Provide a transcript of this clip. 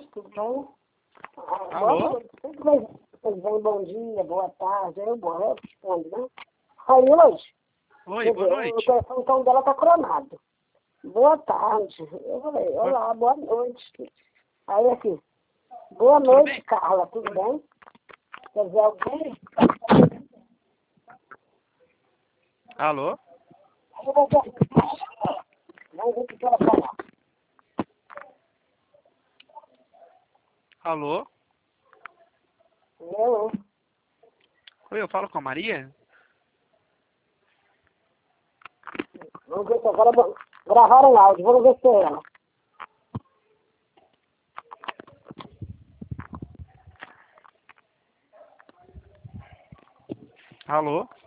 noite, tudo bem? Alô? Boa noite. Tudo bem, bom dia, boa tarde. Eu respondo, né? Aí hoje, Oi, quer boa dizer, noite. o telefone então dela tá cronado. Boa tarde. Eu falei, olá, boa noite. Aí aqui, boa Tudo noite, bem? Carla, tudo bem? Quer dizer, alguém? Alô? Vamos ver o que ela fala. Alô? Eu, Oi, eu falo com a Maria? vamos ver se agora gravaram áudio, vamos ver se é ela. Alô?